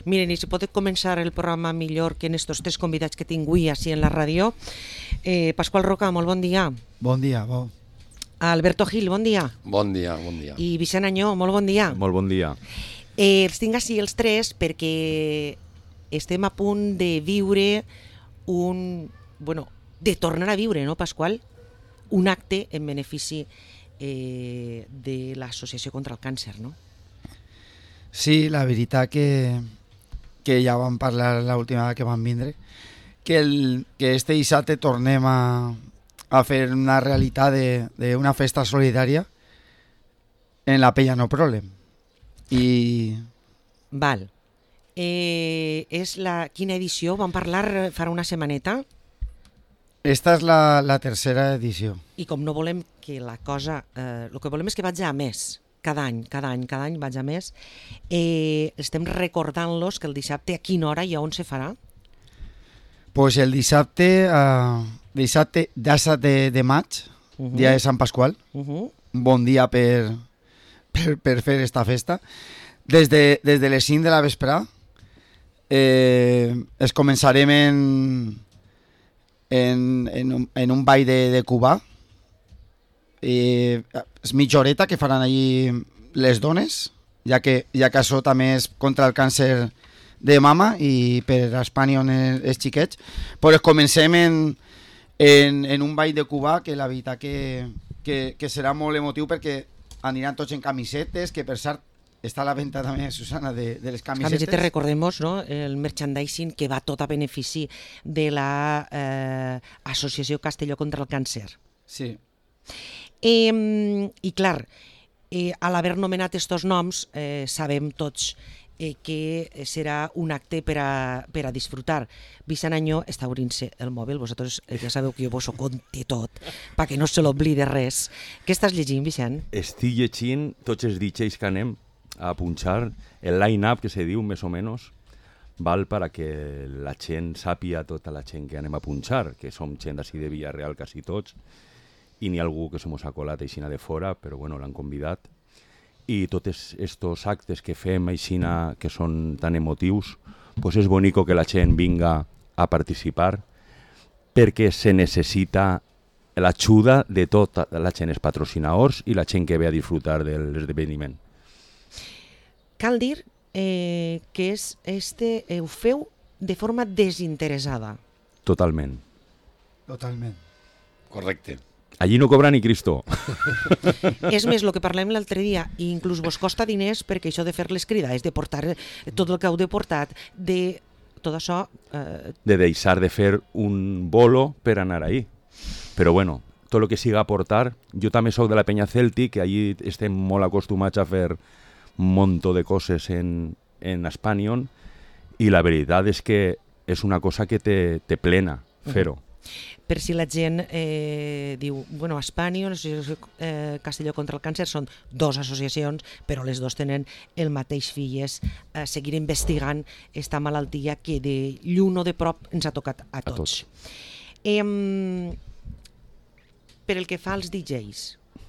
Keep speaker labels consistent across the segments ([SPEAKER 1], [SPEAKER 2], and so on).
[SPEAKER 1] Miren, i si pot començar el programa millor que en estos tres convidats que tinc avui així en la ràdio. Pasqual Roca, molt bon dia.
[SPEAKER 2] Bon dia, bo.
[SPEAKER 1] Alberto Gil, bon dia.
[SPEAKER 3] Bon dia, bon dia.
[SPEAKER 1] I Vicent Anyó, molt bon dia.
[SPEAKER 4] Molt bon dia.
[SPEAKER 1] Els tinc així els tres perquè estem a punt de viure de tornar a viure, no, Pasqual? Un acte en benefici de l'Associació contra el Càncer, no?
[SPEAKER 2] Sí, la veritat que ja vam parlar l'última vegada que vam vindre, que este dissabte tornem a fer una realitat d'una festa solidària en la Pella No Problem.
[SPEAKER 1] Val. És quina edició? Vam parlar farà una setmaneta.
[SPEAKER 2] Esta és la tercera edició.
[SPEAKER 1] I com no volem que la cosa... el que volem és que vagi a més. Cada any vaig a més. Estem recordant-los que el dissabte a quina hora i a on se farà?
[SPEAKER 2] Pues el dissabte 17 de maig, dia de Sant Pasqual, un bon dia per fer esta festa. Des de les 5 de la vesprada es començarem en un ball de Cubà. És mitja horeta que faran allí les dones, ja que això també és contra el càncer de mama i per a Espanya els xiquets. Però comencem en un ball de Cubà que la veritat que serà molt emotiu perquè aniran tots en camisetes, que per cert està a la venda també, Susana, de les camisetes.
[SPEAKER 1] Camisetes, recordem-nos, no? El merchandising que va tot a benefici de l'Associació Castelló contra el Càncer.
[SPEAKER 2] Sí.
[SPEAKER 1] I clar, a l'haver nomenat estos noms sabem tots que serà un acte per a disfrutar. Vicent Anyó està obrint-se el mòbil, vosaltres ja sabeu que jo vos ho conté tot, perquè no se l'oblide res. Què estàs llegint, Vicent?
[SPEAKER 4] Estic llegint tots els DJs que anem a punxar, el line-up que se diu, més o menys, val per a que la gent sàpia, tota la gent que anem a punxar, que som gent d'ací de Villarreal quasi tots, i n'hi ha algú que se mos ha colat aixina de fora, però bueno, l'han convidat. I tots estos actes que fem aixina, que són tan emotius, pues és bonico que la gent vinga a participar, perquè se necessita l'ajuda de tota la gent, els patrocinadors i la gent que ve a disfrutar de l'esdeveniment.
[SPEAKER 1] Cal dir que ho feu de forma desinteressada.
[SPEAKER 4] Totalment.
[SPEAKER 2] Totalment.
[SPEAKER 3] Correcte.
[SPEAKER 4] Allí no cobra ni Cristo.
[SPEAKER 1] És més, el que parlem l'altre dia, i inclús vos costa diners perquè això de fer les cridades, de portar tot el que heu de portar, de tot això...
[SPEAKER 4] De deixar de fer un bolo per anar ahí. Però bueno, tot el que siga aportar... Jo també soc de la Penya Cèltic, que allí estem molt acostumats a fer un munt de coses en Espanyol, i la veritat és que és una cosa que te plena fer-ho.
[SPEAKER 1] Per si la gent diu, bueno, a Espanya, l'Associació Castelló contra el Càncer són dues associacions, però les dues tenen el mateix fi, és seguir investigant esta malaltia que de lluny o de prop ens ha tocat a tots. Per el que fa als DJs,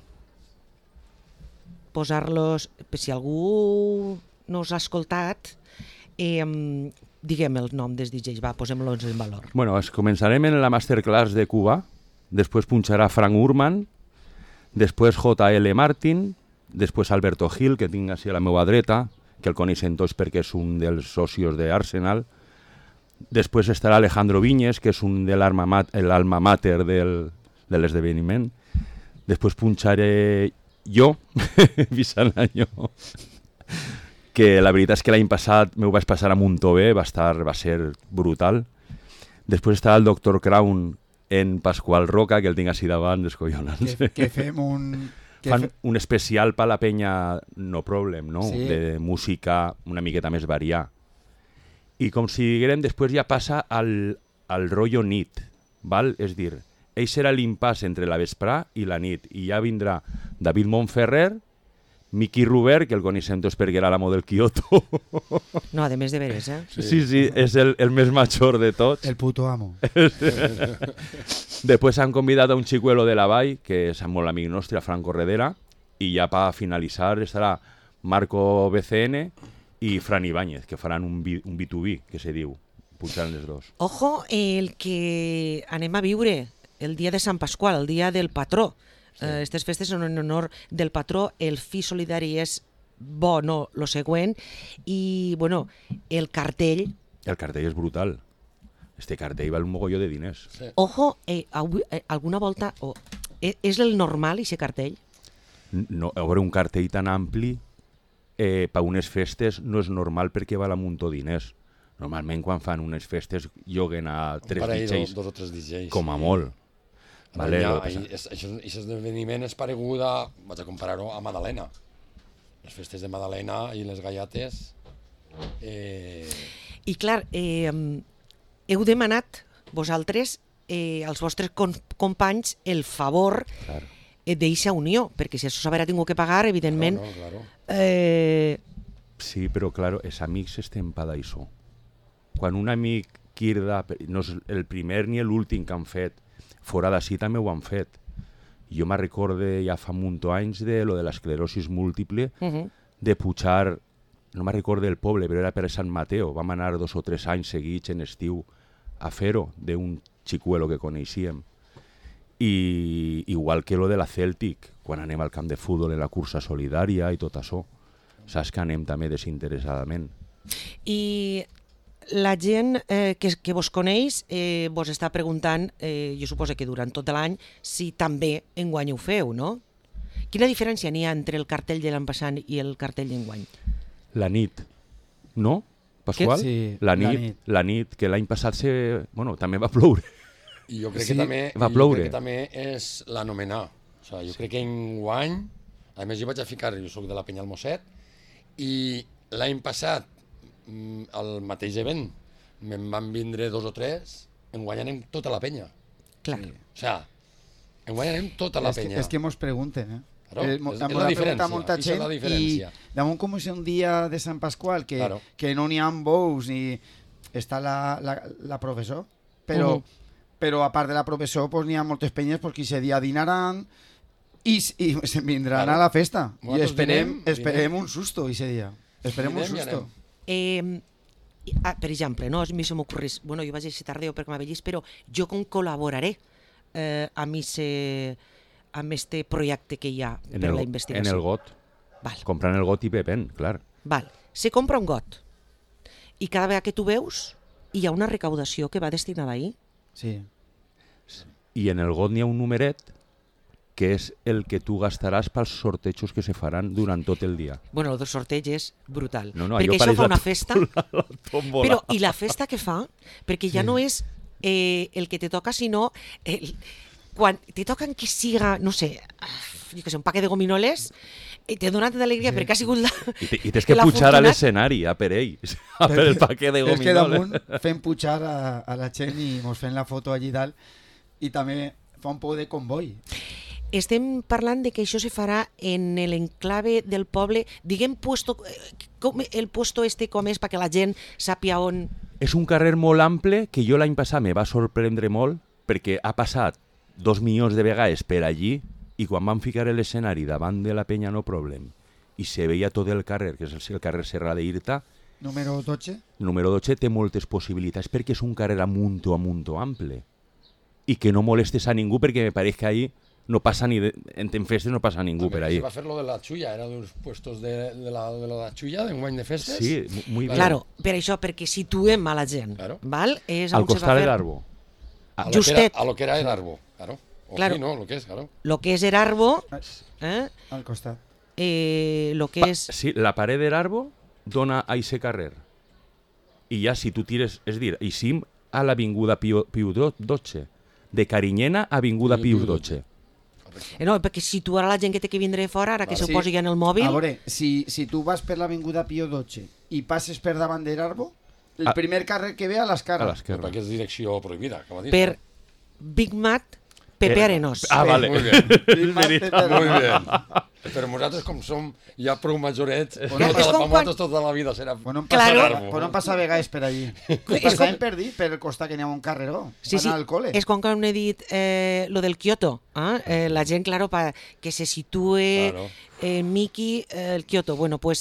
[SPEAKER 1] posar-los, si algú no us ha escoltat, diguem el nom dels DJs, va, posem-los en valor.
[SPEAKER 4] Bueno, començarem en la masterclass de Cuba, després punxarà Frank Urman, després J.L. Martin, després Alberto Gil, que tinc així a la meva dreta, que el coneixen tots perquè és un dels socios d'Arsenal. Després estarà Alejandro Viñes, que és un de l'alma mater de l'esdeveniment. Després punxaré jo, Vicent Anyó, que la veritat és que l'any passat m'ho vaig passar a Montové, va ser brutal. Després estarà el Dr. Crown en Pasqual Roca, que el tinc així davant, descollonant.
[SPEAKER 2] Que fem
[SPEAKER 4] Fan un especial per la Penya No Problem, no?
[SPEAKER 2] Sí.
[SPEAKER 4] De música una miqueta més variada. I com si diguem, després ja passa al rotllo nit, val? És dir, ell serà l'impàs entre la vesprà i la nit, i ja vindrà David Montferrer, Miqui Robert, que el coneixem tots perquè era l'amo del Kyoto.
[SPEAKER 1] No, a més de veres,
[SPEAKER 4] Sí, és el més major de tots.
[SPEAKER 2] el puto amo.
[SPEAKER 4] Després han convidat a un xicuelo de la Vall, que és molt amic nostre, Franco Redera, i ja per finalitzar estarà Marco BCN i Fran Ibáñez, que faran un B2B, que se diu, punxaran les dos.
[SPEAKER 1] Ojo, el que anem a viure el dia de Sant Pasqual, el dia del patró. Aquestes festes són en honor del patró. El fi solidari és bo, no, lo següent. I, bueno, el cartell.
[SPEAKER 4] El cartell és brutal. Este cartell val un mogolló de diners.
[SPEAKER 3] Sí.
[SPEAKER 1] Ojo, alguna volta... és el normal, aquest cartell?
[SPEAKER 4] No, a veure, un cartell tan ampli per unes festes no és normal perquè val un muntó diners. Normalment quan fan unes festes lloguen a tres DJs,
[SPEAKER 3] dos o tres DJs.
[SPEAKER 4] com a molt. Vale,
[SPEAKER 3] Aquest esdeveniment és paregut a... Vaig a comparar-ho a Madalena. Les festes de Madalena i les gallates...
[SPEAKER 1] I clar, heu demanat vosaltres als vostres companys el favor d'eixa unió, perquè si això s'haurà tingut que pagar, evidentment...
[SPEAKER 3] Claro.
[SPEAKER 4] Sí, però clar, els amics estem pa d'això. Quan un amic quirda, no és el primer ni l'últim que han fet, fora d'ací també ho han fet. Jo me recorde ja fa un munt d'anys de lo de l'esclerosi múltiple, de pujar, no me recorde el poble, però era per Sant Mateo, vam anar 2 o 3 anys seguits en estiu a fer-ho, d'un xicuelo que coneixíem. I igual que lo de la Celtic, quan anem al camp de futbol en la cursa solidària i tot això, saps que anem també desinteressadament.
[SPEAKER 1] I la gent que vos coneix vos està preguntant, jo suposo que durant tot l'any, si també enguany ho feu, no? Quina diferència n'hi ha entre el cartell de l'any passat i el cartell d'enguany?
[SPEAKER 4] La nit, no, Pasqual?
[SPEAKER 2] Sí,
[SPEAKER 4] la nit, que l'any passat també va ploure.
[SPEAKER 3] I jo crec que també és l'anomenar. O sigui, jo crec que enguany, a més jo vaig a ficar, jo soc de la Penya Almosset, i l'any passat, al mateix event, me'n van vindre 2 o 3, enguany anem tota la penya.
[SPEAKER 1] Clar.
[SPEAKER 3] Sí. O sigui, enguany anem tota la penya.
[SPEAKER 2] És que mos pregunten,
[SPEAKER 3] Claro, és la diferència,
[SPEAKER 2] molta gent,
[SPEAKER 3] la diferència.
[SPEAKER 2] I damunt com és un dia de Sant Pasqual que no n'hi ha bous ni està la professor, però a part de la professor pues, n'hi ha moltes penyes perquè aquest dia dinaran i se'n vindran a la festa. I esperem un susto aquest dia. Esperem un susto.
[SPEAKER 1] Per exemple, no? A mi se m'ocorreix, bueno, jo vaig a tardeu perquè m'ha vist, però jo com col·laboraré amb este projecte que hi ha per la investigació.
[SPEAKER 4] En el got.
[SPEAKER 1] Val.
[SPEAKER 4] Comprant el got i bevent, clar.
[SPEAKER 1] Val. Se compra un got i cada vegada que tu veus hi ha una recaudació que va destinada ahí.
[SPEAKER 2] Sí.
[SPEAKER 4] I en el got n'hi ha un numeret que és el que tu gastaràs pels sortejos que se faran durant tot el dia.
[SPEAKER 1] Bueno, el del sorteig és brutal.
[SPEAKER 4] No,
[SPEAKER 1] perquè això fa una festa...
[SPEAKER 4] La
[SPEAKER 1] però, i la festa que fa? Perquè ja no és el que te toca, sinó... quan te toquen que siga, no sé, jo que sé, un paquet de gominoles, te dona tanta alegria perquè ha sigut la...
[SPEAKER 4] I tens que pujar a l'escenari, a per ells, a per el paquet de gominoles.
[SPEAKER 2] És que damunt fem pujar a la gent i mos fem la foto allí dalt i també fa un poc de comboi.
[SPEAKER 1] Estem parlant de que això se farà en l'enclave del poble, diguem el puesto este com és perquè la gent sàpia on...
[SPEAKER 4] És un carrer molt ample que jo l'any passat me va sorprendre molt perquè ha passat 2 milions de vegades per allí i quan van ficar l'escenari davant de la penya No Problem i se veia tot el carrer, que és el carrer Serra d'Irta,
[SPEAKER 2] Número 12?
[SPEAKER 4] Número 12 té moltes possibilitats perquè és un carrer a munto ample i que no molestes a ningú perquè me pareix que ahí no passa ni en festes no passa ningú per ahí.
[SPEAKER 3] Se va fer lo de la xulla, era dels puestos de la xulla d'enguany de festes.
[SPEAKER 4] Sí, muy bien.
[SPEAKER 1] Claro, per això, perquè situem a la gent.
[SPEAKER 3] Claro.
[SPEAKER 1] Val? És
[SPEAKER 4] al costat de l'Arbo.
[SPEAKER 1] Justet.
[SPEAKER 3] A lo que era el Arbo, claro. O
[SPEAKER 1] claro.
[SPEAKER 3] Sí, no, lo que es, claro.
[SPEAKER 1] Lo que és el Arbo,
[SPEAKER 2] Al costat.
[SPEAKER 1] lo que és...
[SPEAKER 4] Sí, la paret de l'Arbo dona a ese carrer. I ja si tu tires, és dir, eixim a l'avinguda Pius XII, de Carinyena a avinguda Pius XII.
[SPEAKER 1] No, perquè situarà la gent que té que vindre fora, ara que s'ho posi ja en el mòbil...
[SPEAKER 2] A veure, si tu vas per l'avinguda Pío XII i passes per davant de l'Arbo, el primer carrer que ve a l'esquerra.
[SPEAKER 4] A l'esquerra.
[SPEAKER 3] Perquè és direcció prohibida, com a dir.
[SPEAKER 1] Per Big Mac, Pepe Arenós.
[SPEAKER 4] Ah, vale.
[SPEAKER 3] Muy bien.
[SPEAKER 2] Muy
[SPEAKER 3] bien. Però nosaltres, com som ja prou majorets, nosaltres tota la vida serà...
[SPEAKER 2] Bueno,
[SPEAKER 1] Claro.
[SPEAKER 2] no passa vegades per allí. Passàvem per dir, per el costat que n'hi ha un carreró.
[SPEAKER 1] Sí, sí,
[SPEAKER 2] al col·le.
[SPEAKER 1] és quan he dit lo del Kyoto. La gent, claro, que se situe
[SPEAKER 3] Claro.
[SPEAKER 1] Miki, el Kyoto. Bueno, pues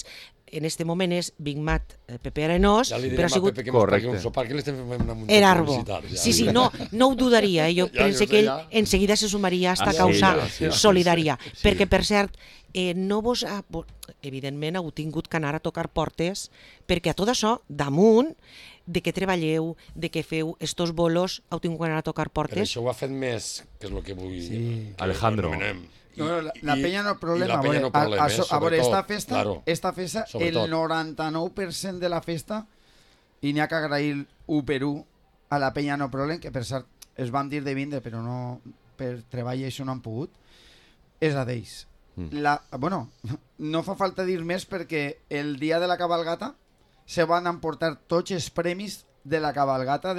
[SPEAKER 1] en este moment és Big Mat Pepe Arenós,
[SPEAKER 3] Ja li
[SPEAKER 1] però
[SPEAKER 3] direm
[SPEAKER 1] ha sigut
[SPEAKER 3] a Pepe que mos pagui un sopar, que li estem fent una munta
[SPEAKER 1] Erarbo.
[SPEAKER 3] publicitat.
[SPEAKER 1] Sí, no ho dudaria. Jo
[SPEAKER 3] Ja,
[SPEAKER 1] penso
[SPEAKER 3] jo
[SPEAKER 1] que
[SPEAKER 3] sé,
[SPEAKER 1] ell
[SPEAKER 3] ja.
[SPEAKER 1] enseguida se sumaria a esta
[SPEAKER 4] Sí,
[SPEAKER 1] causa
[SPEAKER 4] sí,
[SPEAKER 1] solidària.
[SPEAKER 4] sí.
[SPEAKER 1] Perquè, per cert, no vos ha... Evidentment, heu tingut que anar a tocar portes, perquè a tot això, damunt de què treballeu, de què feu estos bolos, heu tingut que anar a tocar
[SPEAKER 3] Però
[SPEAKER 1] portes.
[SPEAKER 3] això ho ha fet més, que és el que vull...
[SPEAKER 2] Sí.
[SPEAKER 3] que
[SPEAKER 4] Alejandro.
[SPEAKER 3] anomenem.
[SPEAKER 2] No, la peña no problema.
[SPEAKER 3] I la peña no problema,
[SPEAKER 2] a veure, esta festa,
[SPEAKER 3] claro,
[SPEAKER 2] el
[SPEAKER 3] sobretot.
[SPEAKER 2] 99% de la festa, i n'hi ha que agrair 1 per 1 a la peña no problem, que per cert es van dir de vindre, però no, per treball això no han pogut, és a d'ells. Bueno, no fa falta dir més perquè el dia de la cabalgata se van emportar tots els premis de la cabalgata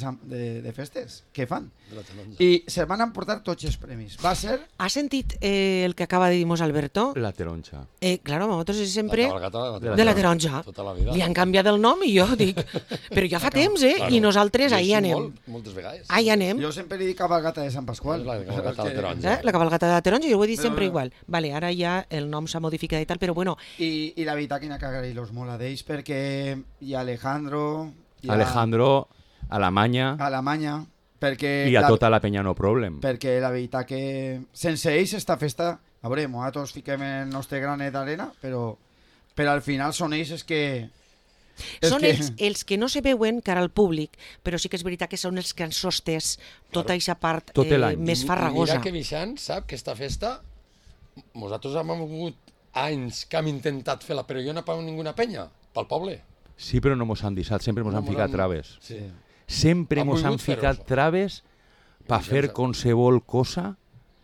[SPEAKER 2] de festes que fan.
[SPEAKER 3] De la taronja.
[SPEAKER 2] I se van emportar tots els premis. Va ser...
[SPEAKER 1] Has sentit el que acaba de dir-nos Alberto?
[SPEAKER 4] La taronja.
[SPEAKER 1] Claro, nosaltres és sempre
[SPEAKER 3] La cabalgata
[SPEAKER 1] de la taronja.
[SPEAKER 3] Tota la vida.
[SPEAKER 1] Li han canviat el nom i jo dic... Però ja fa temps,
[SPEAKER 3] Claro.
[SPEAKER 1] I nosaltres
[SPEAKER 3] Jo
[SPEAKER 1] ahí
[SPEAKER 3] sí,
[SPEAKER 1] anem.
[SPEAKER 3] moltes vegades.
[SPEAKER 1] Ahí anem.
[SPEAKER 2] Jo sempre dic cabalgata de Sant Pasqual.
[SPEAKER 3] La cabalgata de la taronja.
[SPEAKER 1] La cabalgata de la taronja, jo ho he dit
[SPEAKER 2] Però-
[SPEAKER 1] sempre igual. Vale, ara ja el nom s'ha modificat i tal, però bueno,
[SPEAKER 2] I la veritat que n'hi ha que agrair-los molt a d'ells perquè hi ha Alejandro, hi ha
[SPEAKER 4] Alejandro, Alemanya
[SPEAKER 2] Alemanya, perquè
[SPEAKER 4] i a tota la penya no problem.
[SPEAKER 2] perquè la veritat que sense ells esta festa, a veure, nosaltres fiquem el nostre granet d'arena, però al final són ells els que...
[SPEAKER 1] són els que no se veuen cara al públic, però sí que és veritat que són els que han sostès tota aquesta part
[SPEAKER 4] Tot l'any.
[SPEAKER 1] més farragosa.
[SPEAKER 3] Mira que Vicent sap que esta festa nosaltres hem hagut anys que hem intentat fer-la, però jo no he pagat ninguna penya pel poble.
[SPEAKER 4] Sí, però no mos han deixat, sempre mos han ficat traves.
[SPEAKER 3] Sí.
[SPEAKER 4] Sempre
[SPEAKER 3] Han
[SPEAKER 4] mos han
[SPEAKER 3] volgut fer-ho,
[SPEAKER 4] ficat
[SPEAKER 3] això.
[SPEAKER 4] traves per
[SPEAKER 3] Ja
[SPEAKER 4] fer
[SPEAKER 3] sap.
[SPEAKER 4] qualsevol cosa.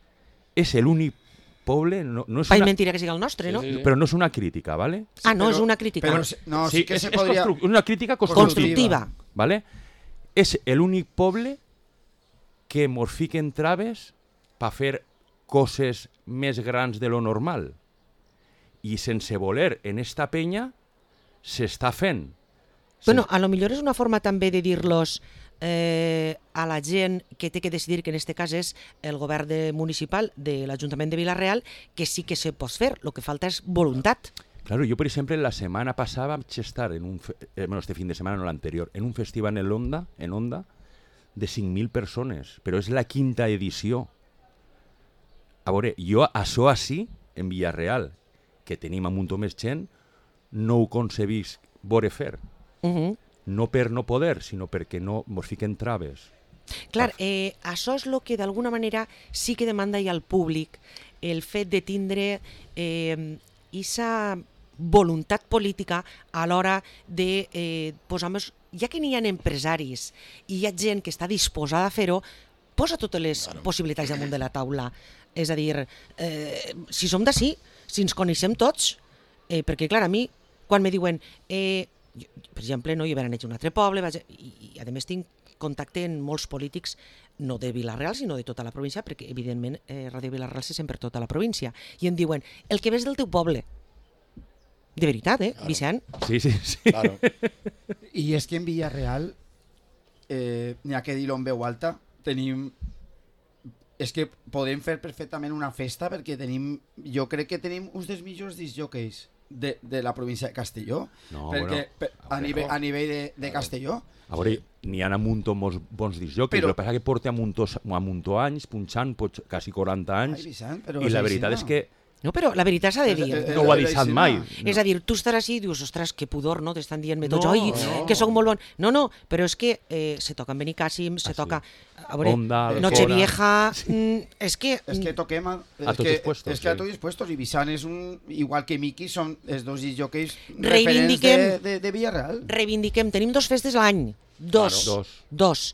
[SPEAKER 4] És l'únic poble, no és
[SPEAKER 1] Ai,
[SPEAKER 4] una,
[SPEAKER 1] mentira que sigui el nostre, no?
[SPEAKER 3] Sí, sí.
[SPEAKER 4] però no és una crítica, ¿vale?
[SPEAKER 1] Ah, no,
[SPEAKER 2] Però-
[SPEAKER 1] és una crítica.
[SPEAKER 2] Però, no, sí que
[SPEAKER 4] és,
[SPEAKER 2] se
[SPEAKER 4] és
[SPEAKER 2] podria...
[SPEAKER 4] una crítica constructiva,
[SPEAKER 1] Constructiva.
[SPEAKER 4] ¿vale? És l'únic poble que mos fiquen traves per fer coses més grans de lo normal. I sense voler, en esta penya s'està fent.
[SPEAKER 1] Bueno, a lo millor és una forma també de dir-los a la gent que té que decidir, que en este cas és el govern municipal de l'Ajuntament de Vila-real, que sí que se pot fer, el que falta és voluntat.
[SPEAKER 4] Claro, yo por ejemplo la semana pasada vaig estar en un bueno, este fin de semana no l'anterior, en un festival en Onda de 5.000 persones, però és la 5ª edició. A veure, jo això així, en Villarreal, que tenim un muntó més gent, no ho concebís veure fer. No per no poder, sinó perquè no mos fiquen traves.
[SPEAKER 1] Clar, això és el que d'alguna manera sí que demanda ja al públic, el fet de tindre aquesta voluntat política a l'hora de posar més... Ja que n'hi ha empresaris i hi ha gent que està disposada a fer-ho, posa totes les possibilitats damunt de la taula. És a dir, si som d'ací, si ens coneixem tots, perquè clar, a mi, quan me diuen... per exemple, no, jo vaig anar a un altre poble i a més tinc contacte amb molts polítics, no de Vila-real, sinó de tota la província, perquè evidentment Ràdio Vila-real se sent per tota la província, i em diuen, el que ves del teu poble. De veritat,
[SPEAKER 3] Claro.
[SPEAKER 1] Vicent?
[SPEAKER 4] Sí.
[SPEAKER 3] Claro.
[SPEAKER 2] I és que en Villarreal, n'hi ha que dir-ho en veu alta, tenim... És que podem fer perfectament una festa perquè tenim... Jo crec que tenim uns dels millors discjòqueis de la província de Castelló.
[SPEAKER 4] No,
[SPEAKER 2] perquè
[SPEAKER 4] bueno,
[SPEAKER 2] a nivell de Castelló.
[SPEAKER 4] A veure, n'hi ha un muntó bons disjòqueis,
[SPEAKER 2] Però-
[SPEAKER 4] el que passa que porta un muntó anys, punxant, quasi 40 anys,
[SPEAKER 2] Ai, Vicent, però
[SPEAKER 4] i la
[SPEAKER 2] així,
[SPEAKER 4] veritat
[SPEAKER 2] no?
[SPEAKER 4] és que
[SPEAKER 1] No, però la veritat s'ha de dir.
[SPEAKER 4] no ho ha deixat mai.
[SPEAKER 1] És a dir, tu estaràs així i dius, ostres, que pudor, no? T'estan dient-me tots,
[SPEAKER 4] No,
[SPEAKER 1] oi,
[SPEAKER 4] no.
[SPEAKER 1] que sóc molt bon. No, però és que se toca en Benicàssim, se
[SPEAKER 4] sí.
[SPEAKER 1] toca... A veure,
[SPEAKER 4] Onda,
[SPEAKER 1] Nochevieja... És que...
[SPEAKER 2] És que toquem
[SPEAKER 4] A tots els puestos,
[SPEAKER 2] és que a
[SPEAKER 4] sí.
[SPEAKER 2] tots els puestos, i Vicent és un, igual que Miki, són els dos disjòqueis
[SPEAKER 1] Reivindiquem.
[SPEAKER 2] referents de Villarreal.
[SPEAKER 1] Reivindiquem, tenim 2 festes a l'any.
[SPEAKER 4] Claro.
[SPEAKER 1] Dos.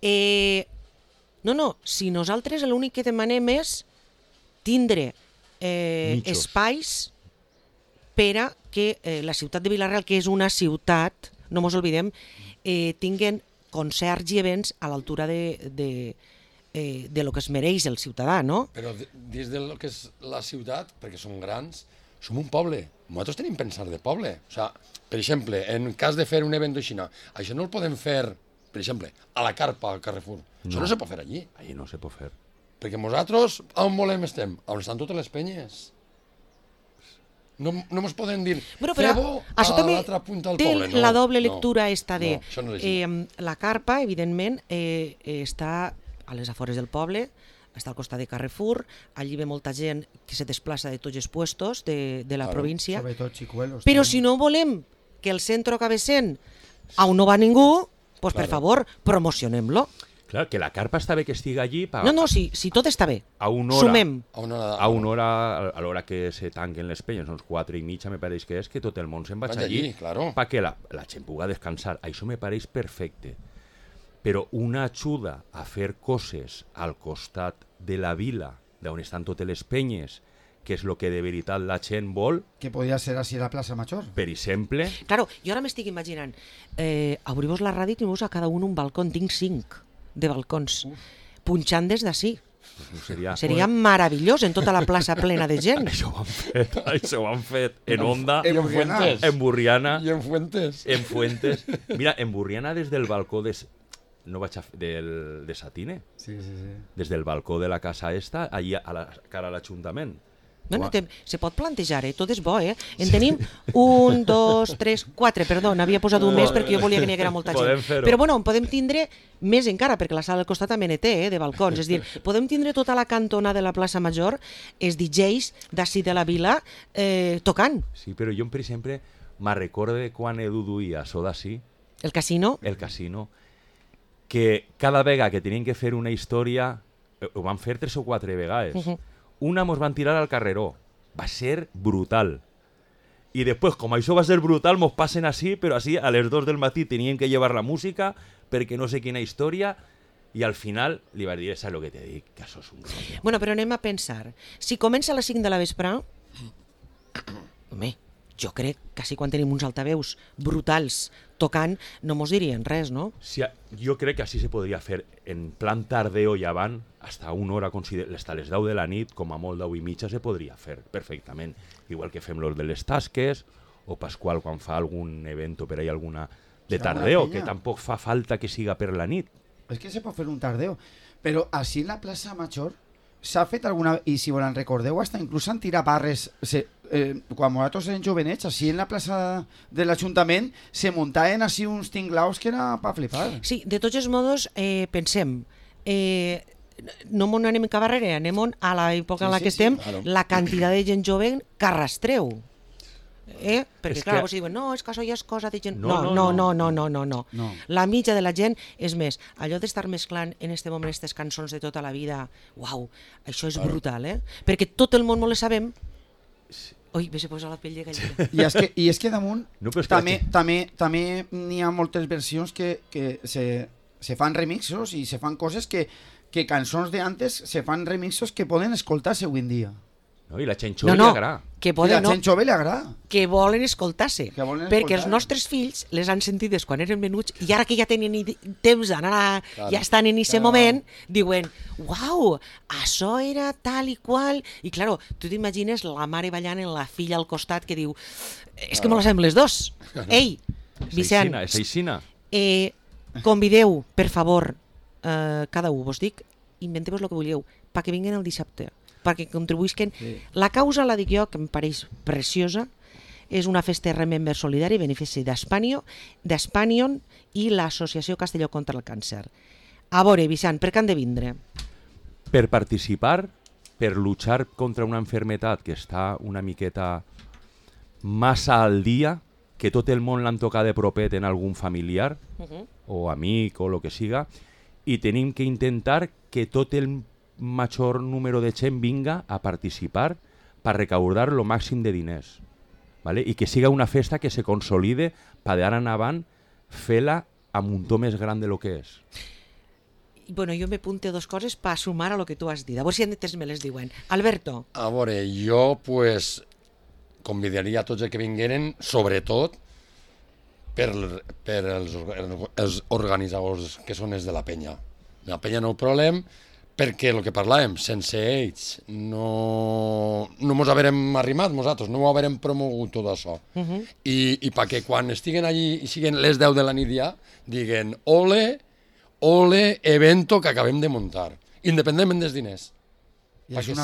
[SPEAKER 1] No, si nosaltres l'únic que demanem és tindre
[SPEAKER 4] Nichos.
[SPEAKER 1] espais per a que la ciutat de Vila-real, que és una ciutat, no mos oblidem, tinguen concerts i events a l'altura de lo que es mereix el ciutadà, no?
[SPEAKER 3] Però dins del que és la ciutat, perquè som grans, som un poble. Nosaltres tenim pensar de poble. O sea, per exemple, en cas de fer un event d'Oixina, això no el podem fer, per exemple, a la carpa, al Carrefour. Això no se pot fer allí.
[SPEAKER 4] Ahí no se pot fer.
[SPEAKER 3] Perquè nosaltres, on volem estem? On estan totes les penyes. No mos poden dir,
[SPEAKER 1] Però
[SPEAKER 3] feu-ho a
[SPEAKER 1] això també
[SPEAKER 3] l'altra punta del
[SPEAKER 1] té
[SPEAKER 3] poble. No,
[SPEAKER 1] la doble
[SPEAKER 3] no,
[SPEAKER 1] lectura esta de...
[SPEAKER 3] No, això no és legítim.
[SPEAKER 1] la carpa, evidentment, està a les afores del poble, està al costat de Carrefour, allí ve molta gent que se desplaça de tots els puestos de la província.
[SPEAKER 2] Sobretot xicuelos.
[SPEAKER 1] Però si no volem que el centre acabi sent on no va ningú, doncs per favor, promocionem-lo.
[SPEAKER 4] Clar, que la carpa està bé que estigui allí
[SPEAKER 1] No, si tot està bé,
[SPEAKER 4] a una hora,
[SPEAKER 1] sumem.
[SPEAKER 3] A una hora...
[SPEAKER 4] a l'hora que se tanquen les penyes, uns 4:30 me pareix que és, que tot el món se'n vaig
[SPEAKER 3] Vaig allí,
[SPEAKER 4] allí,
[SPEAKER 3] claro.
[SPEAKER 4] perquè la gent puga descansar. Això me pareix perfecte. Però una ajuda a fer coses al costat de la vila, d'on estan totes les penyes, que és el que de veritat la gent vol,
[SPEAKER 2] Que podria ser així la plaça Major.
[SPEAKER 4] per exemple,
[SPEAKER 1] Claro, jo ara m'estic imaginant, obrir-vos la ràdio i tenir-vos a cada un balcó, tinc 5 de balcons, punxant des d'ací. Seria meravellós en tota la plaça plena de gent.
[SPEAKER 4] això ho han fet en Onda,
[SPEAKER 3] I en Fuentes.
[SPEAKER 4] en Burriana,
[SPEAKER 3] I en Fuentes.
[SPEAKER 4] en Fuentes. Mira, en Burriana des del balcó de Satine,
[SPEAKER 2] Sí.
[SPEAKER 4] des del balcó de la casa esta, allà a la cara a l'Ajuntament.
[SPEAKER 1] Bueno, se pot plantejar, tot és bo, En tenim 1, 2, 3, 4, perdó, n'havia posat un més perquè jo volia que n'hi haguera molta
[SPEAKER 4] Podem
[SPEAKER 1] gent.
[SPEAKER 4] fer-ho.
[SPEAKER 1] Però bueno, en podem tindre més encara, perquè la sala del costat també ne té, de balcons. És a dir, podem tindre tota la cantona de la plaça Major, els DJs d'ací de la vila, tocant.
[SPEAKER 4] Sí, però jo, per exemple, me recorde quan Edu duia això d'ací,
[SPEAKER 1] El casino,
[SPEAKER 4] el casino, que cada vegada que tenien que fer una història, ho van fer 3 o 4 vegades. Una mos van tirar al carreró. Va ser brutal. I després, com això va ser brutal, mos passen així, però així a les 2 del matí tenien que llevar la música perquè no sé quina història, i al final li vaig dir, saps el que te dic? Que això és un rotllo.
[SPEAKER 1] Bueno, però anem a pensar. Si comença a les 5 de la vespre, home, jo crec que així quan tenim uns altaveus brutals tocant, no mos dirien res, no?
[SPEAKER 4] Jo crec que així se podria fer en plan tardeo i avant, hasta una hora, hasta les 10 de la nit, com a molt 10 i mitja, se podria fer perfectament. Igual que fem los de les tasques, o Pasqual quan fa algun evento per ahí, alguna de tardeo, que tampoc fa falta que siga per la nit.
[SPEAKER 2] És que se pot fer un tardeo. Però així en la plaça Major s'ha fet alguna... I si volen recordeu, hasta inclús han tirat barres... quan nosaltres eren jovenets, així en la plaça de l'Ajuntament se muntaven així uns tinglaus que era per flipar.
[SPEAKER 1] Sí, de tots els modos, pensem, no m'on anem cap darrere, anem a l'època en la que estem,
[SPEAKER 3] claro.
[SPEAKER 1] la quantitat de gent jove que arrastreu. Perquè
[SPEAKER 4] És
[SPEAKER 1] clar,
[SPEAKER 4] que-
[SPEAKER 1] vostès diuen, no, és que això ja és cosa de gent...
[SPEAKER 4] No.
[SPEAKER 1] No. La mitja de la gent, és més, allò d'estar mesclant en este moment aquestes cançons de tota la vida, uau, això és brutal, Perquè tot el món no les sabem. Ui, se posa la pell de gallina.
[SPEAKER 2] I és que damunt
[SPEAKER 4] No, però és que
[SPEAKER 2] també n'hi ha moltes versions que se fan remixos i se fan coses que cançons d'antes se fan remixos que poden escoltar-se avui en dia.
[SPEAKER 4] No? I la gent jove li agrada.
[SPEAKER 1] que
[SPEAKER 2] I
[SPEAKER 1] poden,
[SPEAKER 2] la gent jove li agrada.
[SPEAKER 1] que volen escoltar-se,
[SPEAKER 2] Que volen
[SPEAKER 1] perquè els
[SPEAKER 2] escoltar.
[SPEAKER 1] nostres fills les han sentides quan eren menuts i ara que ja tenen temps d'anar,
[SPEAKER 3] Claro.
[SPEAKER 1] ja estan en aquest moment, diuen, uau, això era tal i qual, i claro, tu t'imagines la mare ballant en la filla al costat que diu, és que me la sabem les dos. Ei, Vicent,
[SPEAKER 4] És aixina.
[SPEAKER 1] convideu, per favor, cada un, vos dic, inventeu-vos el que vulgueu, perquè vinguin el dissabte, perquè contribuïsquen.
[SPEAKER 2] Sí.
[SPEAKER 1] La causa, la dic jo, que em pareix preciosa, és una festa de Remember solidari, benefici d'Espanion i l'Associació Castelló contra el Càncer. A veure, Vicent, per què han de vindre?
[SPEAKER 4] Per participar, per luchar contra una enfermedad que està una miqueta massa al dia, que tot el món l'han tocat de propet en algun familiar, o amic, o el que siga, i tenim que intentar que tot el major número de gent vinga a participar per recaudar el màxim de diners. ¿Vale? I que siga una festa que se consolide per d'ara en avant fer-la amb un to més gran de lo que és.
[SPEAKER 1] Bueno, jo m'apunte dos coses per sumar a lo que tu has dit. A veure si entes me les diuen. Alberto.
[SPEAKER 3] A veure, jo pues, convidaria a tots els que vingueren, sobretot per els organitzadors que són els de la penya. La penya no el problema, perquè el que parlàvem, sense ells no mos haverem arrimat nosaltres, no haverem promogut tot això. I perquè quan estiguen allí i siguin les 10 de la nit ja, diguen ole evento que acabem de muntar, independentment dels diners.
[SPEAKER 2] I és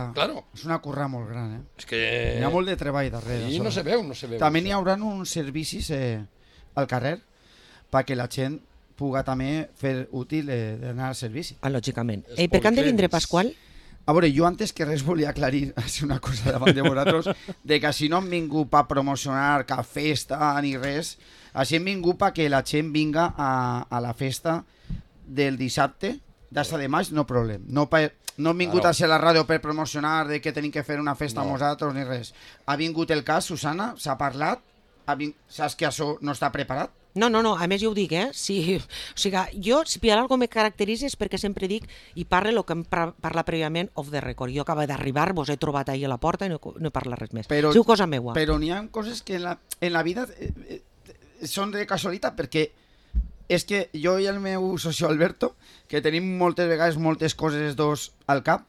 [SPEAKER 2] una curra molt gran, eh?
[SPEAKER 3] És que...
[SPEAKER 2] Hi ha molt de treball darrere.
[SPEAKER 3] I no se veu.
[SPEAKER 2] També n'hi haurà uns servicis al carrer perquè la gent puga també fer útil d'anar al servici.
[SPEAKER 1] Lògicament. Per què han de vindre, Pasqual?
[SPEAKER 2] A veure, jo antes que res volia aclarir una cosa davant de vosaltres, de que si no hem vingut per promocionar cap festa ni res, així hem vingut perquè la gent vinga a la festa del dissabte, d'Asta de Maig, no problema. No hem vingut a ser a la ràdio per promocionar de que tenim que fer una festa amb nosaltres ni res. Ha vingut el cas, Susana, s'ha parlat, saps que això no està preparat?
[SPEAKER 1] No, a més jo ho dic, si, o sigui, jo, si per alguna cosa me caracteritza és perquè sempre dic i parlo el que em parla prèviament off the record. Jo acaba d'arribar, vos he trobat ahir a la porta i no he parlat res més. Però, cosa meua.
[SPEAKER 2] Però n'hi ha coses que en la vida són de casualitat, perquè és que jo i el meu socio Alberto, que tenim moltes vegades moltes coses dos al cap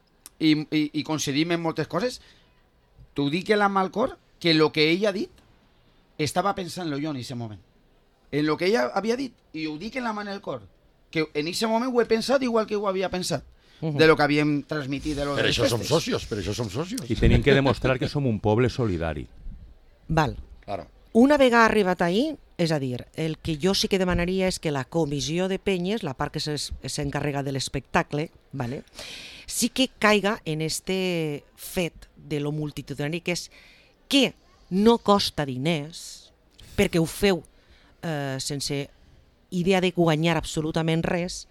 [SPEAKER 2] i coincidim en moltes coses, t'ho dic amb el cor que el que ell ha dit estava pensant-lo jo en aquest moment. En el que ella havia dit, i ho dic en la mà en el cor, que en aquest moment ho he pensat igual que ho havia pensat, de lo que havíem transmitit de lo de les festes.
[SPEAKER 3] Per això som socios.
[SPEAKER 4] I tenim que demostrar que som un poble solidari.
[SPEAKER 1] Val.
[SPEAKER 3] Claro.
[SPEAKER 1] Una vegada arribat ahir, és a dir, el que jo sí que demanaria és que la comissió de penyes, la part que s'encarrega de l'espectacle, vale, sí que caiga en este fet de lo multitudinari, que és que no costa diners, perquè ho feu sense idea de guanyar absolutament res,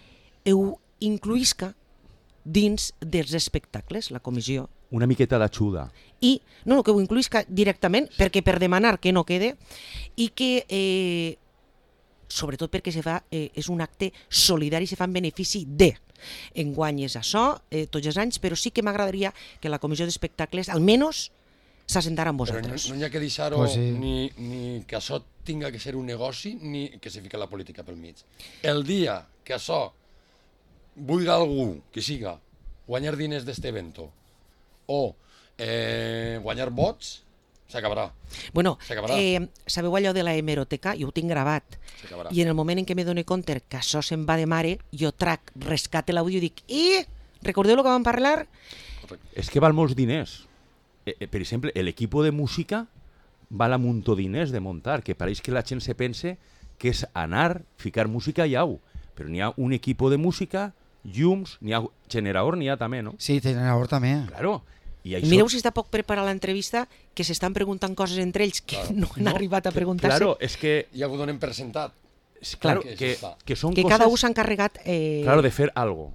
[SPEAKER 1] ho incluïsca dins dels espectacles, la comissió.
[SPEAKER 4] Una miqueta d'ajuda.
[SPEAKER 1] I, no, que ho incluïsca directament, perquè per demanar que no quede, i que, sobretot perquè és un acte solidari, se fa en benefici de. Enguany és això, tots els anys, però sí que m'agradaria que la comissió d'espectacles, almenys, s'assentara amb vosaltres.
[SPEAKER 3] Però no hi ha que deixar-ho ni que això tinga que ser un negoci ni que se fica la política pel mig. El dia que això vulgui algú que siga guanyar diners d'este evento o guanyar vots, s'acabarà.
[SPEAKER 1] Bueno, sabeu allò de la hemeroteca? Jo ho tinc gravat. I en el moment en què me dono compte que això se'n va de mare, jo rescate l'àudio i dic recordeu el que vam parlar?
[SPEAKER 4] És que val molts diners. Per exemple, l'equipo de música val un muntó diners de muntar, que pareix que la gent se pense que és anar, ficar música i au. Però n'hi ha un equipo de música, llums, n'hi ha generador, n'hi ha també, no?
[SPEAKER 2] Sí, generador també.
[SPEAKER 4] Claro. I això...
[SPEAKER 1] Mireu si està poc preparada l'entrevista, que s'estan preguntant coses entre ells que no han arribat a preguntar-se.
[SPEAKER 4] Claro, és que...
[SPEAKER 3] Ja ho donem per sentat.
[SPEAKER 4] Claro, que són
[SPEAKER 1] que
[SPEAKER 4] coses...
[SPEAKER 1] cada un s'ha encarregat...
[SPEAKER 4] Claro, de fer algo.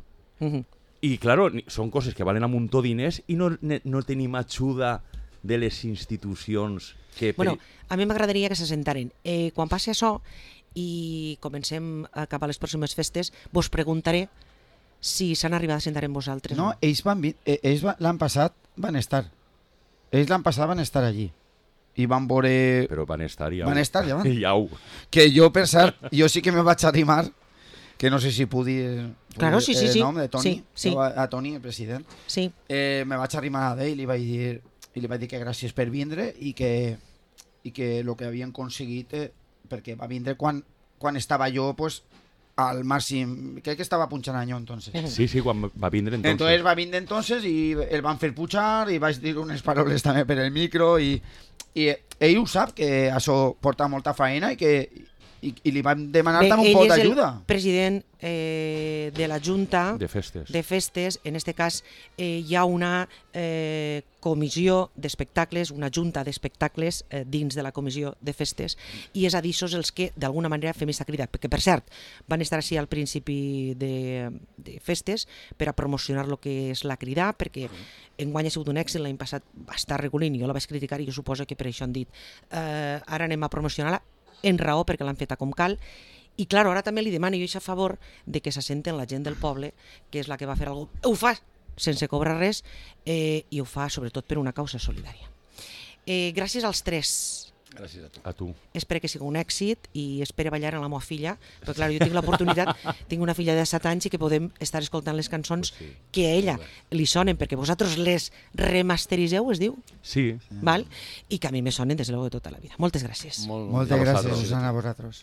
[SPEAKER 4] I, claro, són coses que valen un muntó diners i no tenim ajuda de les institucions que...
[SPEAKER 1] Bueno, a mi m'agradaria que s'assentaren. Quan passi això i comencem cap a les pròximes festes, vos preguntaré si s'han arribat a assentar amb vosaltres.
[SPEAKER 2] No, ells l'any passat van estar. Ells l'any passat van estar allí. I van veure...
[SPEAKER 4] Però van estar ja.
[SPEAKER 2] Van estar ja.
[SPEAKER 4] Iau.
[SPEAKER 2] Que jo, per cert, jo sí que me vaig arrimar, que no sé si puc dir
[SPEAKER 1] claro, sí.
[SPEAKER 2] el nom de Toni,
[SPEAKER 1] sí.
[SPEAKER 2] A Toni, el president.
[SPEAKER 1] Sí.
[SPEAKER 2] Me vaig arrimar a ell i li vaig dir que gràcies per vindre i que el que havien aconseguit, perquè va vindre quan estava jo pues, al màxim, crec que estava punxant anyó entonces.
[SPEAKER 4] Sí, quan va vindre entonces.
[SPEAKER 2] Entonces va vindre entonces i el van fer pujar i vaig dir unes paraules també per el micro i ell ho sap, que això porta molta feina i li vam demanar també un poc d'ajuda.
[SPEAKER 1] Ell és el president de la Junta
[SPEAKER 4] de Festes.
[SPEAKER 1] En aquest cas hi ha una comissió d'espectacles, una junta d'espectacles dins de la comissió de festes, i és a dir, sos els que d'alguna manera fem aquesta crida, perquè per cert van estar així al principi de festes per a promocionar el que és la crida, perquè enguany ha sigut un èxit, l'any passat va estar regulint i jo la vaig criticar i jo suposo que per això han dit ara anem a promocionar-la en raó perquè l'han feta com cal. I clar, ara també li demano jo a favor de que s'assenten la gent del poble, que és la que va fer alguna cosa. Ho fa sense cobrar res i ho fa sobretot per una causa solidària. Gràcies als tres.
[SPEAKER 3] Gràcies a tu.
[SPEAKER 4] A tu.
[SPEAKER 1] Espero que sigui un èxit i espero ballar amb la meva filla, perquè clar, jo tinc l'oportunitat, tinc una filla de 7 anys i que podem estar escoltant les cançons que a ella li sonen, perquè vosaltres les remasteriseu, es diu?
[SPEAKER 4] Sí.
[SPEAKER 1] Val? I que a mi me sonen des de tota la vida. Moltes gràcies.
[SPEAKER 2] Moltes gràcies, Susana, a vosaltres.